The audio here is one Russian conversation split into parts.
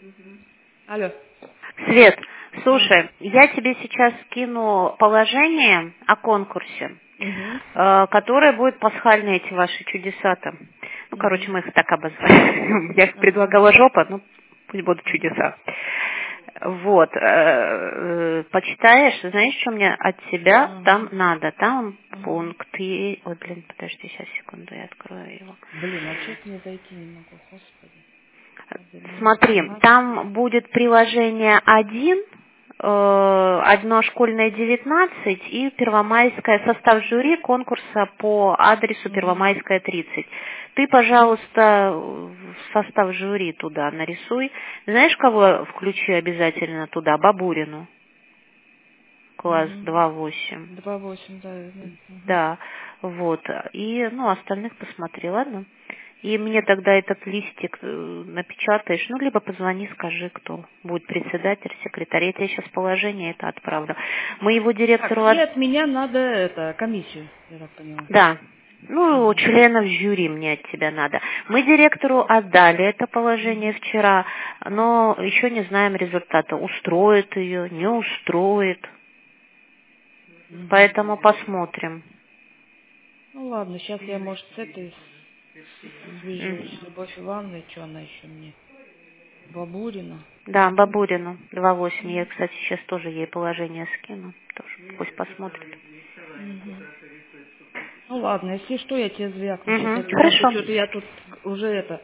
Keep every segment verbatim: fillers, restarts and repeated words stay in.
Алло. Свет, слушай, я тебе сейчас скину положение о конкурсе, Угу. э, которое будет пасхальные эти ваши чудеса там. Ну, Угу. короче, мы их так обозвали. Я их предлагала жопа, ну, пусть будут чудеса. Вот, э, э, почитаешь, знаешь, что мне от тебя Угу. там надо? Там Угу. пункт, и... Ой, блин, подожди, сейчас, секунду, я открою его. Блин, а что мне зайти не могу, господи. Смотри, там будет приложение один, э, одно школьное девятнадцать и Первомайская, состав жюри конкурса по адресу Первомайская тридцать. Ты, пожалуйста, в состав жюри туда нарисуй. Знаешь, кого включи обязательно туда? Бабурину. Класс Угу. два восемь. два восемь, да. Угу. Да, вот. И, ну, остальных посмотри, ладно? И мне тогда этот листик э, напечатаешь, ну, либо позвони, скажи, кто будет председатель, секретарь. Я тебе сейчас положение это отправлю. Мы его директору... Так, и от- от меня надо это, комиссию, я так поняла. Да. Ну, Угу. членов жюри мне от тебя надо. Мы директору отдали это положение вчера, но еще не знаем результата. Устроит ее, не устроит. Угу. Поэтому посмотрим. Ну ладно, сейчас я, может, с этой свяжусь. Мгм. Любовь Ивановна, что она еще мне? Бабурина. Да, Бабурину, два восемь. Я, кстати, сейчас тоже ей положение скину. Тоже пусть посмотрит. Угу. Ну ладно, если что, я тебе звякну. Сейчас я Угу, тут, просто хорошо. что-то я тут уже это...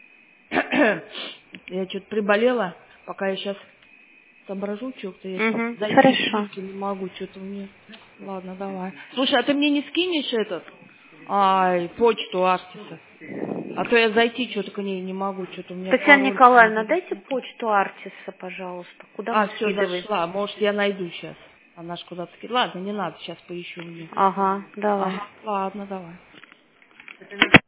я что-то приболела, пока я сейчас соображу что-то, я щас Угу, зайти в хорошо. ссылки не могу, что-то мне... Ладно, давай. Слушай, а ты мне не скинешь этот? Ай, почту Артиса. А то я зайти что-то к ней не могу, что-то у меня Татьяна пароль... Николаевна, дайте почту Артиса, пожалуйста. Куда А, вы все, скидываете? зашла. Может, я найду сейчас. Она ж куда-то скидывает. Ладно, не надо, сейчас поищу мне. Ага, давай. Ага, ладно, давай.